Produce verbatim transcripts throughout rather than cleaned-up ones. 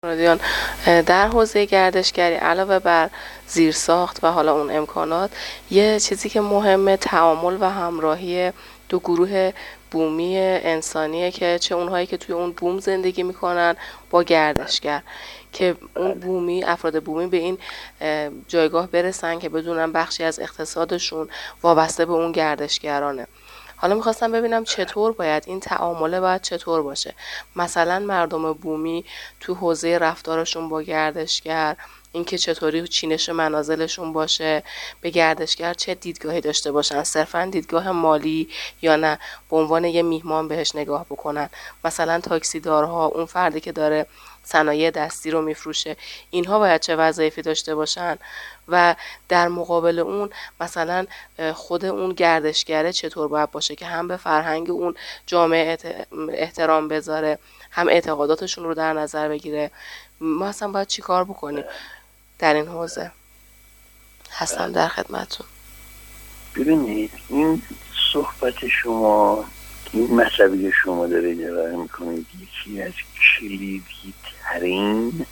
رادیان در حوزه گردشگری علاوه بر زیرساخت و حالا اون امکانات، یه چیزی که مهمه تعامل و همراهی دو گروه بومی انسانیه که چه اونهایی که توی اون بوم زندگی میکنن با گردشگر، که اون بومی افراد بومی به این جایگاه برسن که بدونن بخشی از اقتصادشون وابسته به اون گردشگرانه. حالا میخواستم ببینم چطور باید این تعامله باید چطور باشه، مثلا مردم بومی تو حوزه رفتارشون با گردشگر، اینکه چطوری چینش منازلشون باشه، به گردشگر چه دیدگاهی داشته باشن، صرفا دیدگاه مالی یا نه به عنوان یه میهمان بهش نگاه بکنن. مثلا تاکسیدارها، اون فردی که داره صنایع دستی رو میفروشه، اینها باید چه وظایفی داشته باشن و در مقابل اون مثلا خود اون گردشگره چطور باید باشه که هم به فرهنگ اون جامعه احترام بذاره، هم اعتقاداتشون رو در نظر بگیره. ما اصلا باید چی کار بکنیم در این حوزه؟ هستم در خدمتتون. ببینید، این صحبت شما، این مسئله شما دارید ارائه میکنید، یکی از کلیدی ترین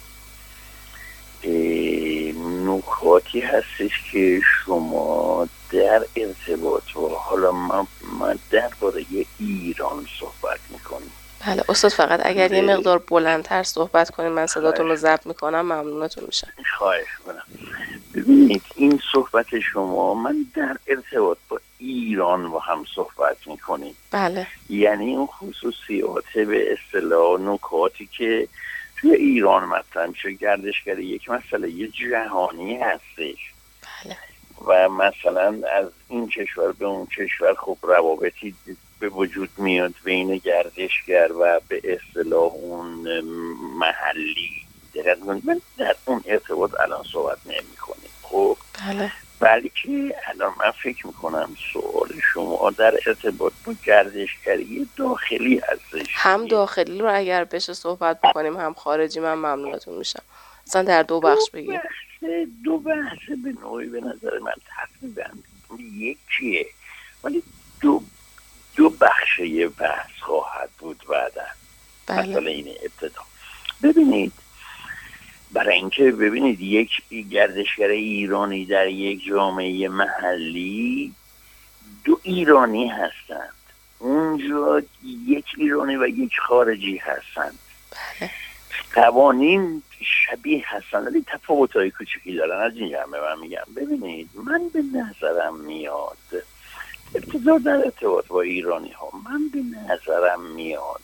نکاتی هستش که شما در ارتباط و حالا ما, ما درباره ایران صحبت میکنیم. بله استاد، فقط اگر یه مقدار بلندتر صحبت کنید من صداتون رو ضبط میکنم ممنونتون میشم. خواهش کنم. ببینید، این صحبت شما من در ارتباط با ایران با هم صحبت میکنیم. بله. یعنی اون خصوصیات به اصطلاح نکاتی که توی ایران مثلا چه گردشگری یک مسئله یه جهانی هستش. بله. و مثلا از این کشور به اون کشور خب روابطی به وجود میاد بین گردشگر و به اصطلاح اون محلی. من در اون ارتباط الان صحبت نمی کنیم. خب بله. بلکه الان من فکر میکنم سوال شما در ارتباط با گردشگری داخلی هستش. هم داخلی رو اگر بشه صحبت بکنیم هم خارجی من ممنونتون میشم. اصلا در دو بخش بگیم. دو بحث به نوعی به نظر من تقریبا یکیه، ولی دو دو بخش یه بحث خواهد بود بعدا. بله. مثلا این ابتدا ببینید، برای اینکه ببینید یک گردشگر ایرانی در یک جامعه محلی دو ایرانی هستند. اونجا یک ایرانی و یک خارجی هستند. بله. قوانین شبیه هستند ولی تفاوت‌های کوچیکی دارن. از این جمعه من میگم ببینید، من به نظرم میاد ابتدا در ارتباط با ایرانی ها من به نظرم میاد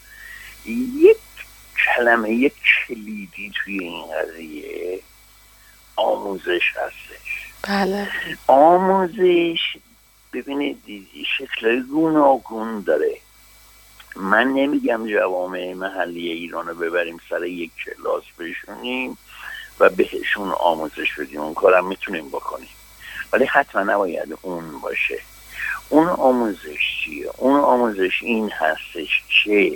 یک کلمه یک کلیدی توی این قضیه آموزش هستش. بله. آموزش ببینید شکل‌های گوناگون داره. من نمیگم جوامع محلی ایران رو ببریم سر یک کلاس بشونیم و بهشون آموزش بدیم، اون کارم میتونیم بکنیم، ولی حتما نباید اون باشه. اون آموزش چیه؟ اون آموزش این هستش که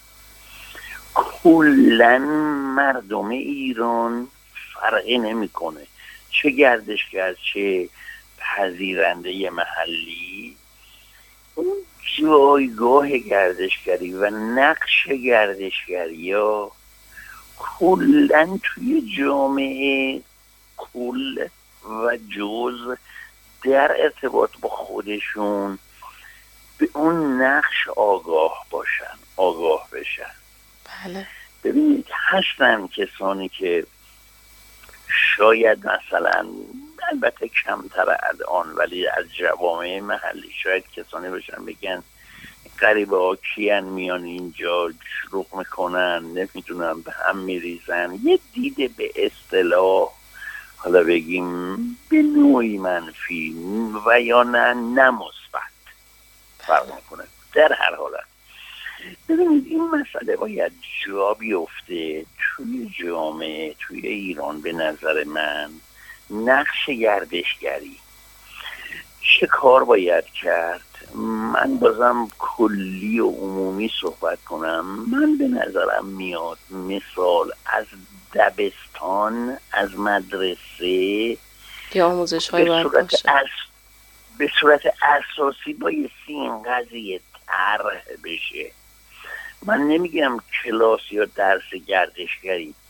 کلن مردم ایران فرقی نمیکنه، چه گردشگر چه پذیرنده محلی، اون جایگاه گردشگری و نقش گردشگری یا کلن توی جامعه کل و جز در ارتباط با خودشون به اون نقش آگاه باشن، آگاه بشن. بله. ببینید هستن کسانی که شاید مثلا البته کمتر الان ولی از جوامع محلی شاید کسانی باشن بگن غریبه ها کیان میان اینجا شروع میکنن نمیدونم به هم میریزن، یه دیده به اصطلاح حالا بگیم به نوعی منفی و یا نه نمثبت فرق میکنه. در هر حالت ببینید این مسئله باید جا بیفته توی جامعه توی ایران. به نظر من نقش گردشگری چه کار باید کرد؟ من بازم کلی و عمومی صحبت کنم. من به نظرم میاد مثال از دبستان از مدرسه که آموزش های باید باشه از به صورت اساسی بایستی این قضیه طرح بشه. من نمیگم کلاس یا درس گردشگری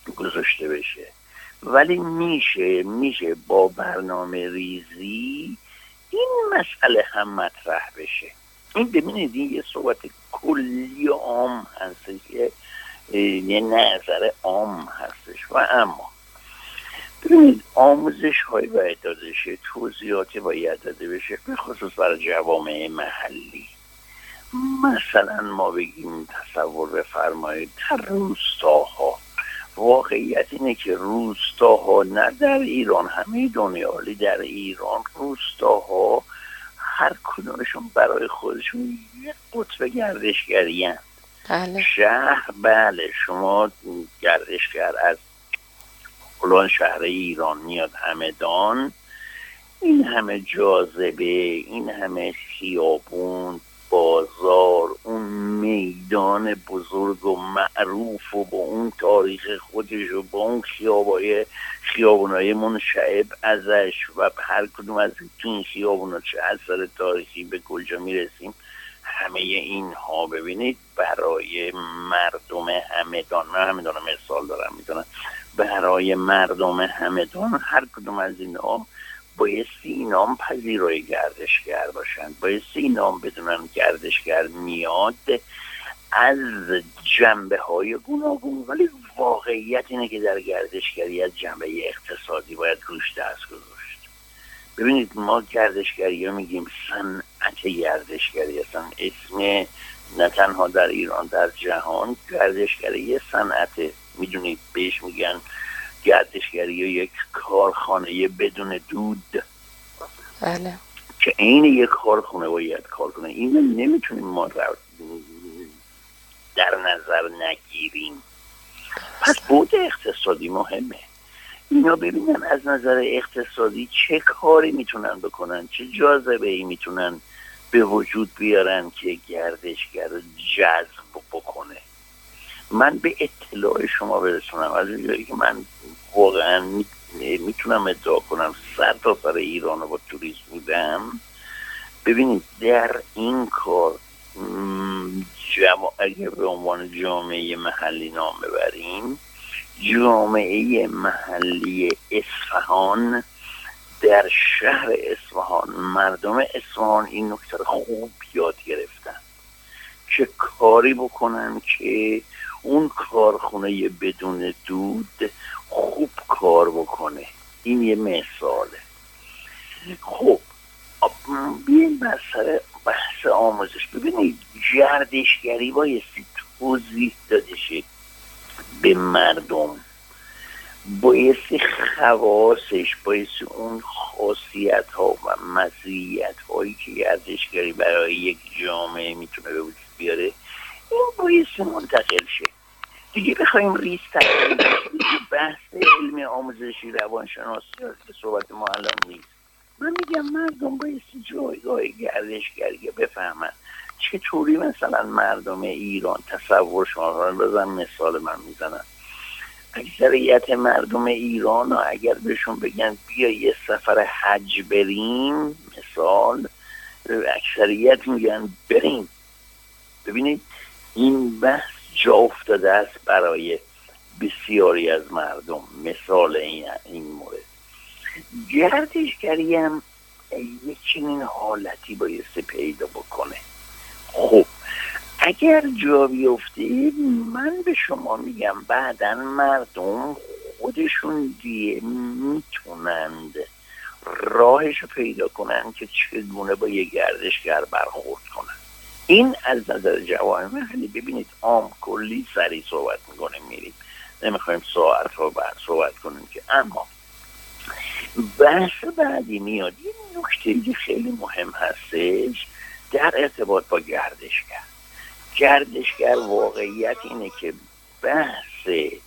گذاشته بشه. ولی میشه میشه با برنامه ریزی این مسئله هم مطرح بشه. این ببینید این یه صحبت کلی عام هستش، یه, یه نظر عام هستش. و اما ببینید آموزش های باید داده شه، توضیحاتی باید داده بشه، به خصوص برای جوامع محلی. مثلا ما بگیم تصور بفرمایید در روستاها، واقعیت اینه که روستاها نه در ایران، همه دنیا، ولی در ایران روستاها هر کدومشون برای خودشون یک قطب گردشگری هست. بله. شهر بله شما گردشگر از فلان شهر ایران میاد همدان، این همه جاذبه، این همه خیابون، بازار، اون میدان بزرگ و معروف و با اون تاریخ خودش و با اون خیابای خیابونای منشعب ازش و هر کدوم از این خیابونا چه اثر تاریخی به کجا میرسیم، همه اینها ببینید برای مردم همدان، من همدان مثال دارم میزنم، برای مردم همدان هر کدوم از اینها بایستی اینام پذیرای گردشگر باشن، بایستی اینام بدونن گردشگر میاد از جنبه های گوناگون، ولی واقعیت اینه که در گردشگری از جنبه اقتصادی باید روش دست گذاشت. ببینید ما گردشگری ها میگیم صنعت گردشگری، اصلا اسم نه تنها در ایران در جهان گردشگری صنعت، میدونید بهش میگن گردشگری یک کارخانه بدون دود. بله. که این یک کارخانه باید کار کنه، این نمیتونیم ما در نظر نگیریم. پس بود اقتصادی مهمه. اینا ببینن از نظر اقتصادی چه کاری میتونن بکنن، چه جاذبه ای میتونن به وجود بیارن که گردشگر جذب بکنه. من به اطلاع شما برسونم از اونجایی که من واقعا میتونم ادعا کنم سر تا سر ایران رو با توریست بودم. ببینید در این کار جمع... اگر به عنوان جامعه محلی نام ببریم، جامعه محلی اصفهان، در شهر اصفهان مردم اصفهان این نکته رو خوب یاد گرفتن که کاری بکنن که اون کارخونه بدون دود خوب کار بکنه. این یه مثاله. خب بیایم بر سر بحث آموزش. ببینید گردشگری بایستی توضیح داده شه به مردم، بایستی خواصش، بایستی اون خاصیت ها و مزیت هایی که گردشگری برای یک جامعه میتونه به وجود بیاره این بایستی منتقل شه. دیگه بخوایم ریز تقریب بحث علم آموزشی روانشناسی که صحبت ما الان نیست. من میگم مردم بایستی جایگاه گردشگری بفهمن. چطوری مثلا مردم ایران تصور شما رو بزن، مثال من میزنم، اکثریت مردم ایران اگر بهشون بگن بیا یه سفر حج بریم مثال، اکثریت میگن بریم. ببینید این بحث جا افتاده است برای بسیاری از مردم. مثال این, این مورد گردشگری هم یک چنین حالتی بایسته پیدا بکنه. خب اگر جا بیفته من به شما میگم بعدن مردم خودشون دیگه میتونند راهشو پیدا کنن که چگونه با یه گردشگر برخورد کنن. این از نظر جوامع محلی. ببینید عام کلی سری صحبت میکنیم میریم، نمیخوایم ساعت ها بعد صحبت کنیم که. اما بحث بعدی میاد این نکته که خیلی مهم هستش در ارتباط با گردشگر. گردشگر واقعیت اینه که بحث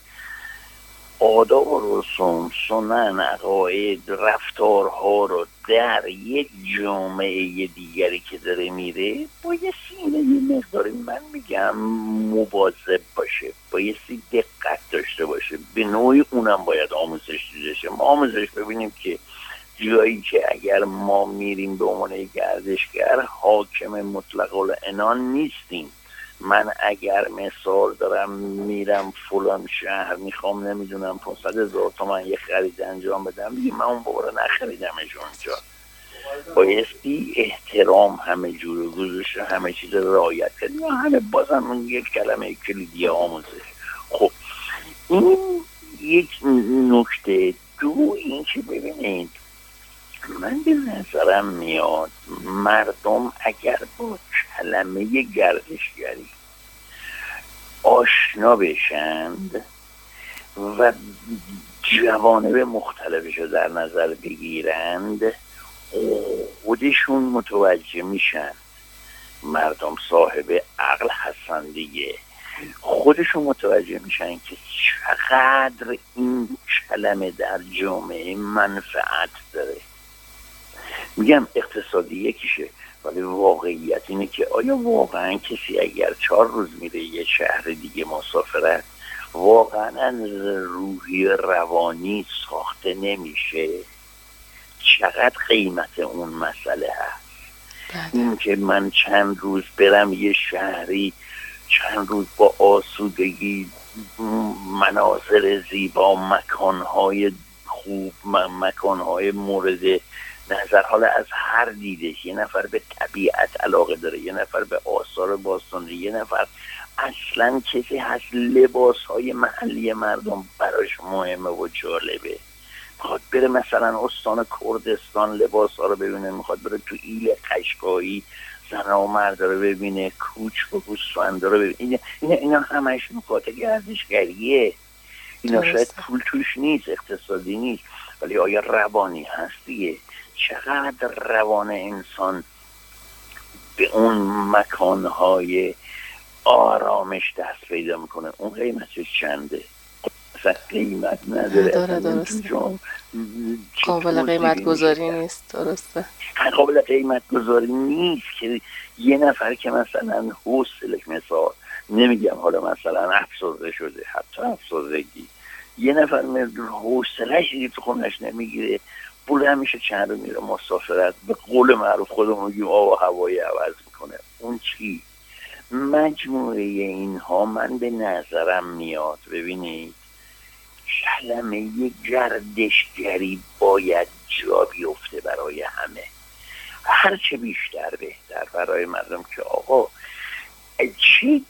آداب و رسوم، سنن، عقاید، رفتارها رو در یک جامعه دیگری که داره میره بایستی اینه یه مقداری من میگم مواظب باشه، بایستی دقت داشته باشه. به نوعی اونم باید آموزش دیده شه. ما آموزش ببینیم که جایی که اگر ما میریم به عنوان گردشگر حاکم مطلق العنان نیستیم. من اگر مثال دارم میرم فلان شهر میخوام نمیدونم پانصد هزار تومان یه خرید انجام بدم، دیگه من اون باره نخریدمش اونجا. بایستی احترام همه جور گذاشته، همه چیز رعایت کرد. یا همه بازم اون یک کلمه کلیدی آموزش. خب این یک نکته. دو این که ببینید من به نظرم میاد مردم اگر با کلمه گردشگری آشنا بشند و جوانب مختلفش رو در نظر بگیرند، خودشون متوجه میشن، مردم صاحب عقل هستن دیگه، خودشون متوجه میشن که چقدر این کلمه در جامعه منفعت داره. میگم اقتصادی یکیشه، ولی واقعیت اینه که آیا واقعا کسی اگر چهار روز میره یه شهر دیگه مسافرت واقعا روحی روانی ساخته نمیشه؟ چقدر قیمت اون مسئله هست؟ این که من چند روز برم یه شهری، چند روز با آسودگی، مناظر زیبا، مکانهای خوب، مکانهای مورد نظر، حالا از هر دیدش، یه نفر به طبیعت علاقه داره، یه نفر به آثار باستانی، یه نفر اصلا کسی هست لباس های محلی مردم براش مهمه و جالبه، میخواد بره مثلا استان کردستان لباس ها رو ببینه، میخواد بره تو ایل قشقایی زن و مرد رو ببینه، کوچ و گوسفند رو ببینه. اینا, اینا, اینا همش نکات گردشگریه. اینا شاید پول توش نیست، اقتصادی نیست، ولی آیا روانی هست دیگه؟ چقدر روان انسان به اون مکانهای آرامش دست پیدا میکنه؟ اون قیمتش چنده؟ اصلا قیمت نداره، نداره. درسته، قابل قیمت گذاری نیست. درسته، قابل قیمت گذاری نیست که یه نفر که مثلا حوصلش، مثال نمیگم حالا مثلا افسرده شده، حتی افسردگی، یه نفر حوصله‌اش دیگه تو خونش نمیگیره، بوله میشه چند رو میره مسافرت، به قول معروف خودمون میگیم آب و هوایی عوض میکنه. اون چی؟ مجموعه اینها من به نظرم میاد، ببینید کلمه گردشگری باید جا بیفته برای همه، هرچه بیشتر بهتر برای مردم، که آقا چی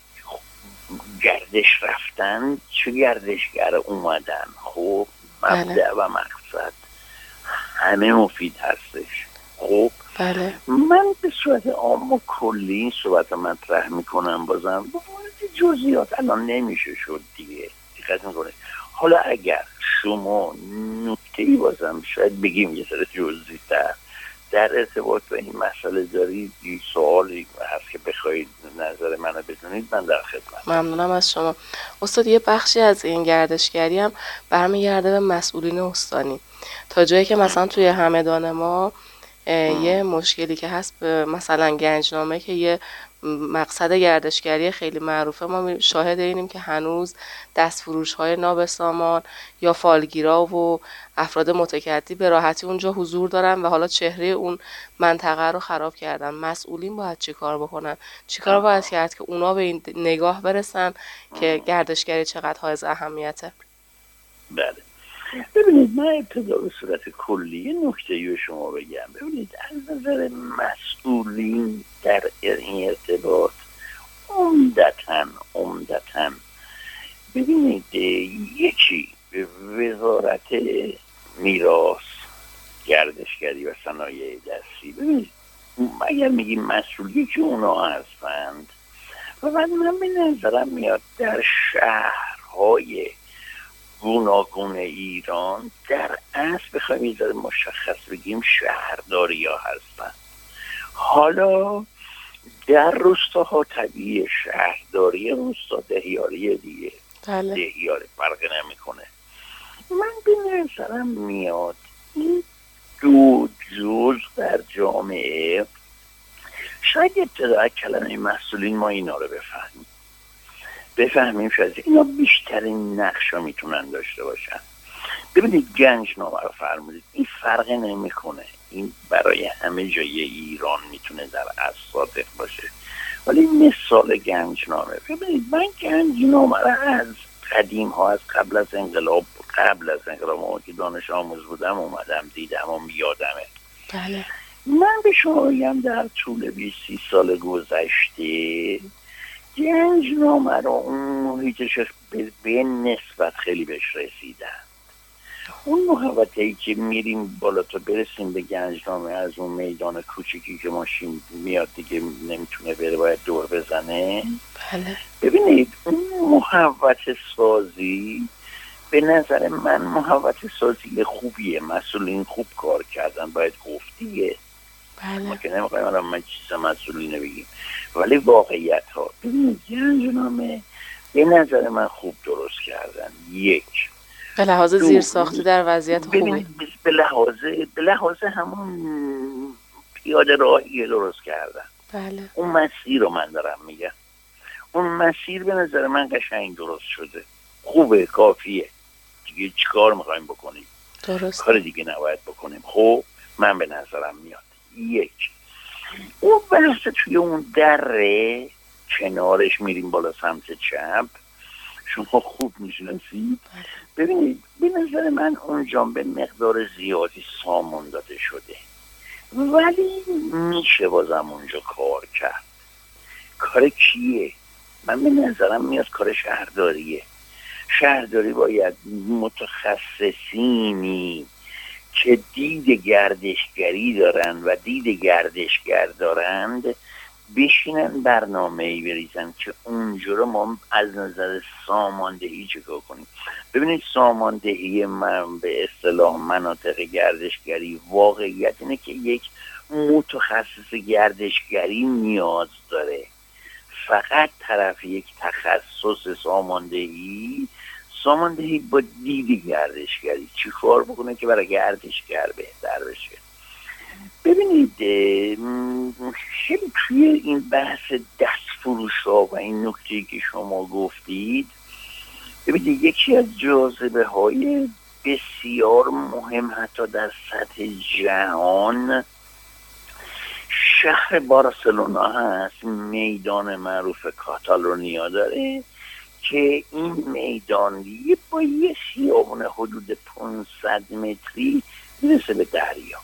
گردش رفتن، چه گردشگر اومدن، خب مبدأ و مقصد همه مفید هستش. خب بله. من به صورت عام و کلی این صحبت مطرح میکنم، بازم با مورد جزئیات الان نمیشه شد دیگه، دقت میکنه. حالا اگر شما نکته‌ای بازم شاید بگیم یه سر جزئی تر در ارتباط به این مسئله دارید، این سوالی هست که بخواید نظر منو بدونید، من در خدمت. ممنونم از شما استاد. یه بخشی از این گردشگری هم برمیگرده به مسئولین استانی، تا جایی که مثلا توی همدان ما یه مشکلی که هست، مثلا گنجنامه که یه مقصد گردشگری خیلی معروفه، ما شاهد اینیم که هنوز دستفروش های نابسامان یا فالگیرا و افراد متکدی به راحتی اونجا حضور دارن و حالا چهره اون منطقه رو خراب کردن. مسئولین باید چی کار بکنن؟ چی کار باید کرد که اونا به این نگاه برسن که گردشگری چقدر حائز اهمیته؟ بله ببینید، من ابتدا به صورت کلی یه نکته‌ای به شما بگم. ببینید از نظر مسئولین در این ارتباط عمدتاً عمدتاً ببینید، یکی وزارت میراث، گردشگری و صنایع دستی. ببینید اگر میگیم مسئولی که اونا هستند، و بعد من به نظرم میاد در شهرهای گوناگون ایران در اصل بخوایم یه ذره مشخص بگیم شهرداری ها هستن. حالا در روستاها طبیعی شهرداری، روستا دهیاری دیگه، بله. دهیاری فرق نمیکنه. من به نظرم میاد این دو جز در جامعه، شاید ابتدا کلمه مسئولین ما اینا رو بفهمیم بفهمیم شاید اینا بیشترین نقش ها میتونن داشته باشن. ببینید گنجنامه رو فرمودید، این فرق نمیکنه، این برای همه جای ایران میتونه در اصل صادق باشه. ولی مثال گنجنامه، ببینید من گنجنامه را از قدیم ها، از قبل از انقلاب قبل از انقلاب ما که دانش آموز بودم اومدم دیدم و میادمه. بله. من به شما بگم در طول بیست سی سال گذشته گنجنامه رو اون محیطش به نسبت خیلی بهش رسیدن. اون محوطه‌ای که میریم بالا تا برسیم به گنجنامه، از اون میدان کوچیکی که ماشین میاد دیگه نمیتونه بره، باید دور بزنه. بله. ببینید اون محوطه سازی به نظر من محوطه سازی خوبیه، مسئولین خوب کار کردن، باید گفتیه. بله. ما که نمیخوایم الان من چیز مسئولین بگیم، ولی واقعیت ها ببینید گنجنامه به نظر من خوب درست کردن. یک، به لحاظ زیر ساخته در وضعیت خوبی، به لحاظ به لحاظ همون پیاده راهی درست کردن. بله. اون مسیر رو من دارم میگم، اون مسیر به نظر من قشنگ درست شده، خوبه، کافیه. دیگه چیکار میخوایم بکنیم؟ درست. کار دیگه نباید بکنیم. خب من به نظرم میاد یک، اون بحث توی اون دره کنارش میریم بالا سمت چپ، شما خوب میشناسید. ببینید به نظر من اونجا به مقدار زیادی سامان داده شده، ولی میشه بازم اونجا کار کرد. کار کیه؟ من به نظرم میاد کار شهرداریه. شهرداری باید متخصصینی که دید گردشگری دارن و دید گردشگر دارند بشینن برنامه‌ای بریزن که اونجا رو ما از نظر ساماندهی چکار کنیم. ببینید ساماندهی من به اصطلاح مناطق گردشگری واقعیت اینه که یک متخصص گردشگری نیاز داره. فقط طرف یک تخصص ساماندهی ساماندهی با دید گردشگری چی کار بکنه که برای گردشگر بهتر بشه. ببینید خیلی توی این بحث دست فروش ها و این نکته که شما گفتید، ببینید یکی از جاذبه های بسیار مهم حتی در سطح جهان شهر بارسلونا هست. میدان معروف کاتالونیا داره که این میدان با یه خیابان حدود پانصد متری میرسه به دریا.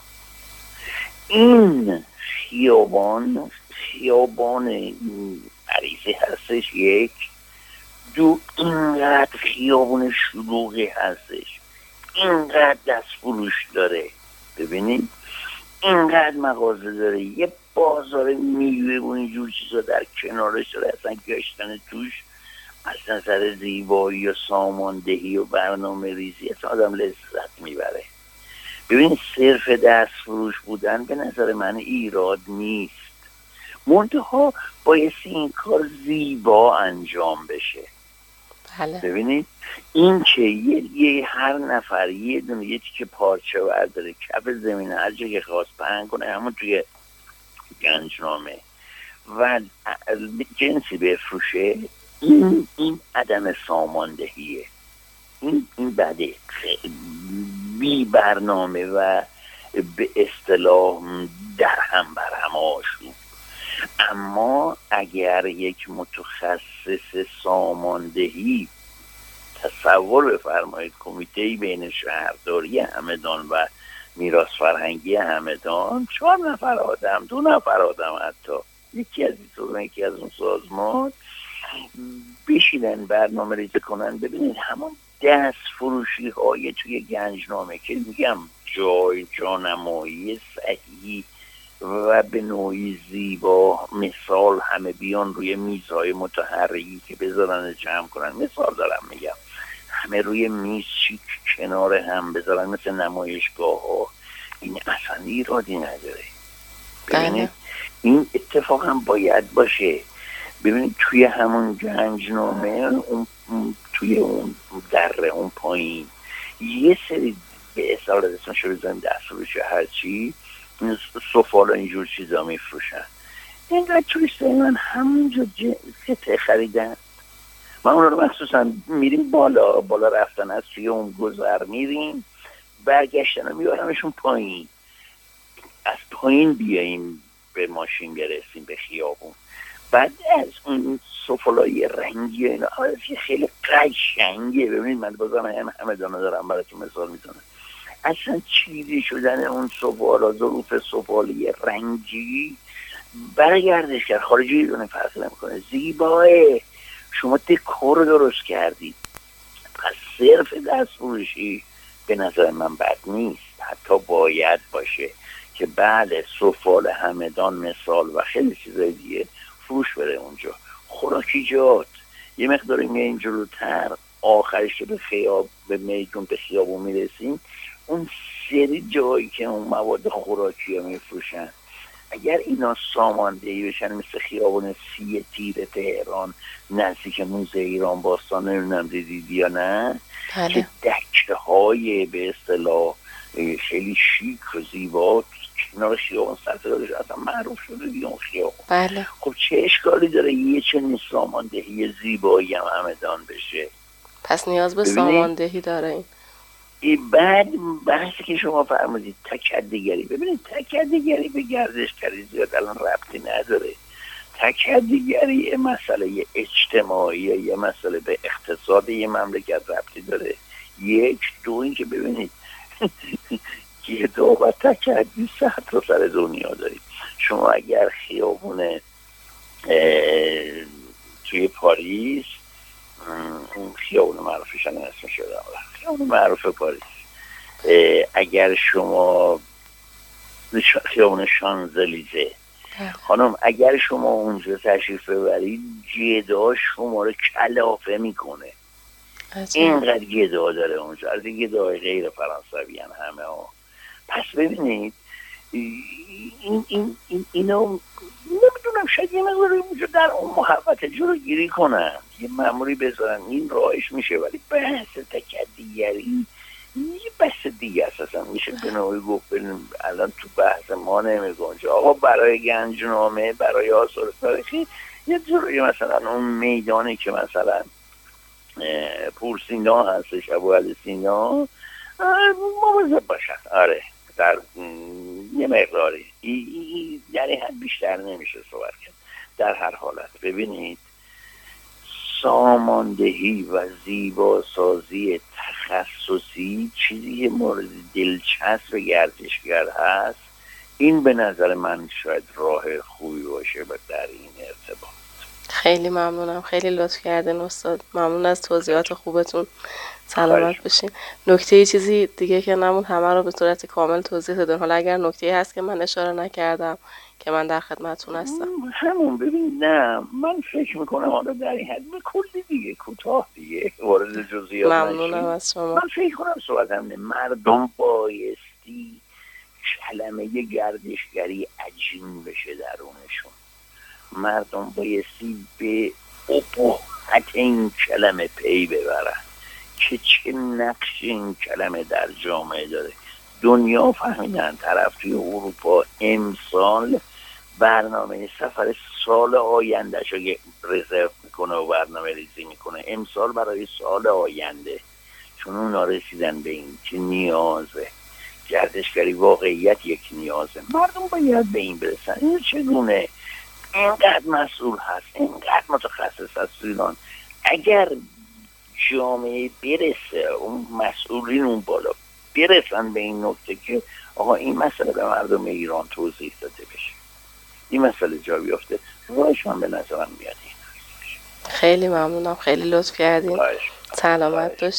این خیابان خیابان عریضی هستش، یک دو اینقدر خیابان شلوغی هستش، اینقدر دست فروش داره، ببینید اینقدر مغازه داره، یه بازار میوه و اینجور چیزا در کنارش داره. اصلا گشتن توش از نظر زیبایی و ساماندهی و برنامه ریزی اصلا آدم لذت میبره. ببین صرف دست فروش بودن به نظر من ایراد نیست، منتها بایستی این کار زیبا انجام بشه. بله. ببینید این که یه, یه هر نفر یه دونه یه تیکه پارچه برداره کف زمین هر جا که خواست پهن کنه همون توی گنجنامه و جنسی بفروشه، این این عدم ساماندهیه، این این بده، بی برنامه و به اصطلاح در هم بر هم آشوب. اما اگر یک متخصص ساماندهی، تصور بفرمایید کمیته بین شهرداری همدان و میراث فرهنگی همدان، چهار نفر آدم، دو نفر آدم، حتی یکی از این یکی از اون سازمان بشینن برنامه ریزی کنن. ببینید همون دست فروشی های توی گنجنامه که میگم جای جانمایی صحیح و به نوعی زیبا، مثال همه بیان روی میزهای متحرکی که بذارن جمع کنن، مثال دارم میگم، همه روی میز چیک کنار هم بذارن مثل نمایشگاه ها، این اصلا ایرادی نداره. ببینید این اتفاق هم باید باشه. ببینید توی همون گنجنامه اون توی اون دره اون پایین یه سری به اصطلاح اسمشو بزنیم دست فروش هرچی سفال و اینجور چیزا میفروشن. اینقدر توریست من همونجا جنسه خریدن. من اون رو مخصوصا میریم بالا بالا رفتن از توی اون گذر میریم برگشتن رو میبرمشون پایین، از پایین بیاییم به ماشین برسیم به خیابون. بعد از اون سفالای رنگی اینا خیلی قشنگه. ببینید من بازم هم همه دانه دارم براتون مثال میزنم. اصلا چیزی شدن اون سفالا، ظروف سفالی رنگی برای گردشگر خارجی دونه فرق نمیکنه، زیباه. شما دکور رو درست کردید، پس صرف دست فروشی به نظر من بد نیست. حتی باید باشه که بعد سفال همدان مثال و خیلی چیزای دیگه فروش بره اونجا. خوراکیجات یه مقداری میاییم جلوتر، آخرش که به خیاب به میدون به خیابون میرسیم، اون سری جایی که اون مواد خوراکی ها میفروشن، اگر اینا ساماندهی بشن مثل خیابون سی تیر تهران نزدیک موزه ایران باستان، نمیدونم دیدید یا نه، بله. که دکه های به اصطلاح خیلی شیک و زیبا کنار خیابون سرطدارش اصلا معروف شده دیگه اون خیابون. بله. خب چه اشکالی داره یه چنین ساماندهی زیبایی هم همدان بشه؟ پس نیاز به ساماندهی داره این. بعد بحثی که شما فرمودید تکدیگری، ببینید تکدیگری به گردشگری زیاد الان ربطی نداره. تکدیگری یه مسئله اجتماعی، یه مسئله به اقتصاد یه مملکت ربطی داره. یک دو این که ببینید گدا و تکدی صد تا سر دنیا داریم. شما اگر خیابون توی پاریس، اون خیابون معروفش هم اسم شده خیابون معروف پاریس، اگر شما خیابون شانزلیزه خانم اگر شما اونجا تشریف ببرید، گدا شما رو کلافه میکنه. اینقدر گدا داره اونجا، از این گداهای غیر فرانسوی هم همه ها. پس ببینید این این این اینو نمیدونم، شاید یه مقداری اونجا در اون محبت جلوگیری کنن، یه مأموری بذارن، این راهش میشه. ولی بحث تکدیگری یه بحث دیگه اساسا میشه به نوعی گفت. الان تو بحث ما نمیگنجه. آقا برای گنجنامه، برای آثار تاریخی یه جوری مثلا اون میدانی که مثلا پور سینا هستش، ابو علی سینا، مواظب باشن. آره در یه مقداری در این حد بیشتر نمیشه صحبت کرد. در هر حالت ببینید ساماندهی و زیبا سازی تخصصی چیزی مورد دلچسب گردشگر هست. این به نظر من شاید راه خوبی باشه در این ارتباط. خیلی ممنونم، خیلی لطف کردین استاد. ممنون از توضیحات خوبتون. سلامت باشین. نکته چیزی دیگه که نمون همه رو به صورت کامل توضیح دادن. حالا اگر نکته هست که من اشاره نکردم که من در خدمتتون هستم. همون ببین، نه من فکر میکنم حالا در این حد به کلی دیگه کوتاه دیگه وارد جزئیات نشیم. ممنونم از شما. من فکر کنم صحبتم نه، مردم بایستی کلمه گردشگری عجین بشه درونشون. مردم بایستی به ابهت این کلمه پی ببرن که چه نقش این کلمه در جامعه داره. دنیا فهمیدن، طرف توی اروپا امسال برنامه سفر سال آینده شو رزرو میکنه و برنامه ریزی میکنه، امسال برای سال آینده، چون اونا رسیدن به این که نیازه گردشگری واقعیت یک نیازه. مردم باید به این برسن. این چگونه اینقدر مسئول هست، اینقدر متخصص هست ایران. اگر جامعه برسه، اون مسئولین اون بالا برسن به این نکته که آقا این مسئله به مردم ایران توضیح داده بشه، این مسئله جا بیافته، راهش من به نظرم میاد این. خیلی ممنونم، خیلی لطف کردین. سلامت باشین.